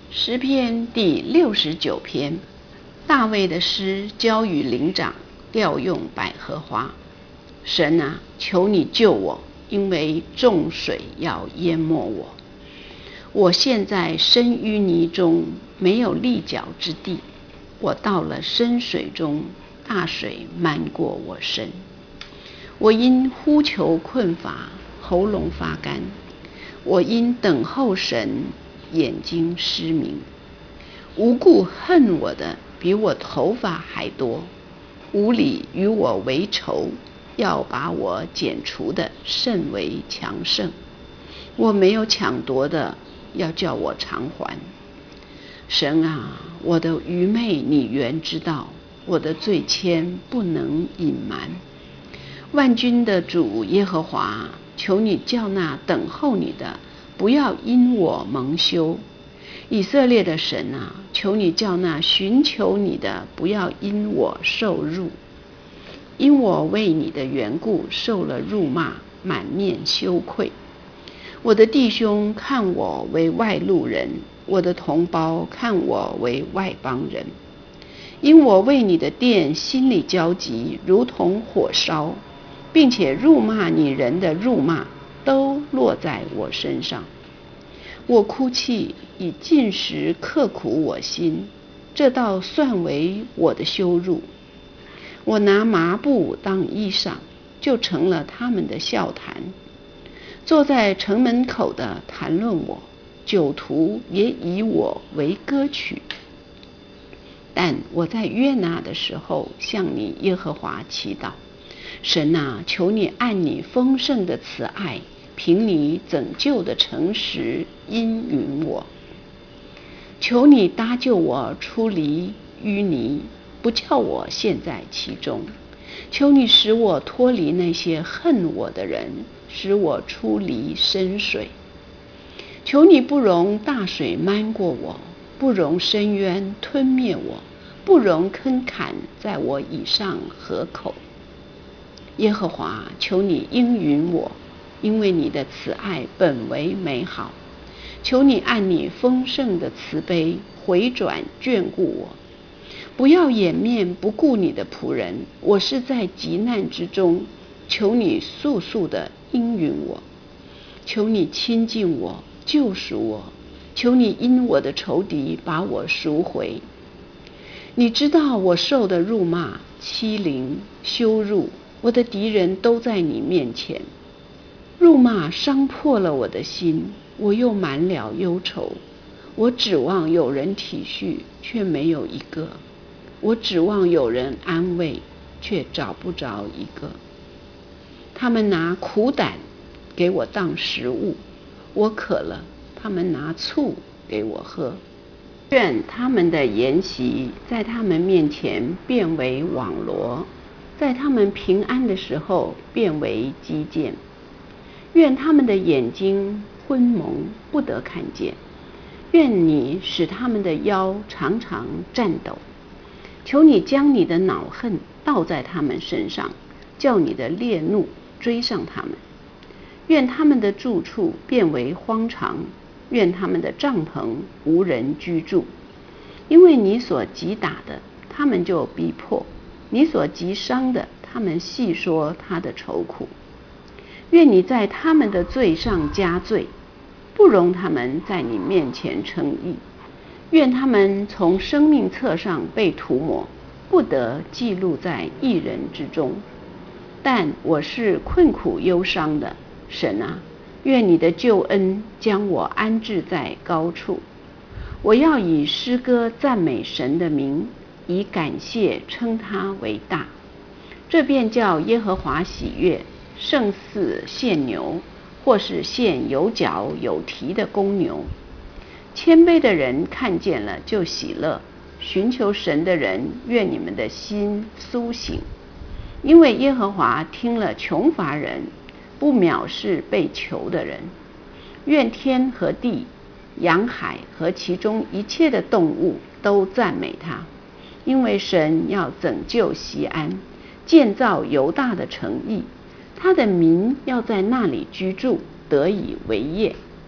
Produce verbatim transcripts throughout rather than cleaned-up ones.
诗篇第六十九篇，大卫的诗交与灵长，调用百合花。神啊，求你救我，因为众水要淹没我。我现在身淤泥中，没有立脚之地。我到了深水中，大水漫过我身。我因呼求困乏，喉咙发干。我因等候神，眼睛失明。无故恨我的比我头发还多，无理与我为仇，要把我剪除的甚为强盛。我没有抢夺的，要叫我偿还。神啊，我的愚昧你原知道，我的罪愆不能隐瞒。万军的主耶和华，求你叫那等候你的不要因我蒙羞。以色列的神啊，求你叫那寻求你的不要因我受辱。因我为你的缘故受了辱骂，满面羞愧。我的弟兄看我为外路人，我的同胞看我为外邦人。因我为你的殿心里焦急，如同火烧，并且辱骂你人的辱骂都落在我身上。我哭泣，以进食刻苦我心，这倒算为我的羞辱。我拿麻布当衣裳，就成了他们的笑谈。坐在城门口的谈论我，酒徒也以我为歌曲。但我在约拿的时候，向你耶和华祈祷。神啊，求你按你丰盛的慈爱，凭你拯救的诚实应允我。求你搭救我出离淤泥，不叫我陷在其中。求你使我脱离那些恨我的人，使我出离深水。求你不容大水漫过我，不容深渊吞灭我，不容坑坎在我以上河口。耶和华，求你应允我，因为你的慈爱本为美好。求你按你丰盛的慈悲回转眷顾我，不要掩面不顾你的仆人。我是在急难之中，求你速速的应允我。求你亲近我，救赎我。求你因我的仇敌把我赎回。你知道我受的辱骂、欺凌、羞辱，我的敌人都在你面前。辱骂伤破了我的心，我又满了忧愁。我指望有人体恤，却没有一个；我指望有人安慰，却找不着一个。他们拿苦胆给我当食物，我渴了，他们拿醋给我喝。愿他们的筵席在他们面前变为网罗，在他们平安的时候变为基建。愿他们的眼睛昏蒙，不得看见。愿你使他们的腰常常颤抖。求你将你的恼恨倒在他们身上，叫你的烈怒追上他们。愿他们的住处变为荒场，愿他们的帐篷无人居住。因为你所击打的，他们就逼迫；你所击伤的，他们细说他的愁苦。愿你在他们的罪上加罪，不容他们在你面前称义。愿他们从生命册上被涂抹，不得记录在义人之中。但我是困苦忧伤的，神啊，愿你的救恩将我安置在高处。我要以诗歌赞美神的名，以感谢称他为大。这便叫耶和华喜悦，胜似献牛，或是献有角有蹄的公牛。谦卑的人看见了就喜乐，寻求神的人，愿你们的心苏醒。因为耶和华听了穷乏人，不藐视被囚的人。愿天和地、洋海和其中一切的动物都赞美他，因为神要拯救锡安，建造犹大的城邑，他的民要在那里居住，得以为业。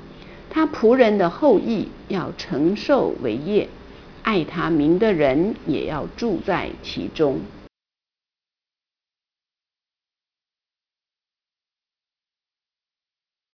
他仆人的后裔要承受为业，爱他名的人也要住在其中。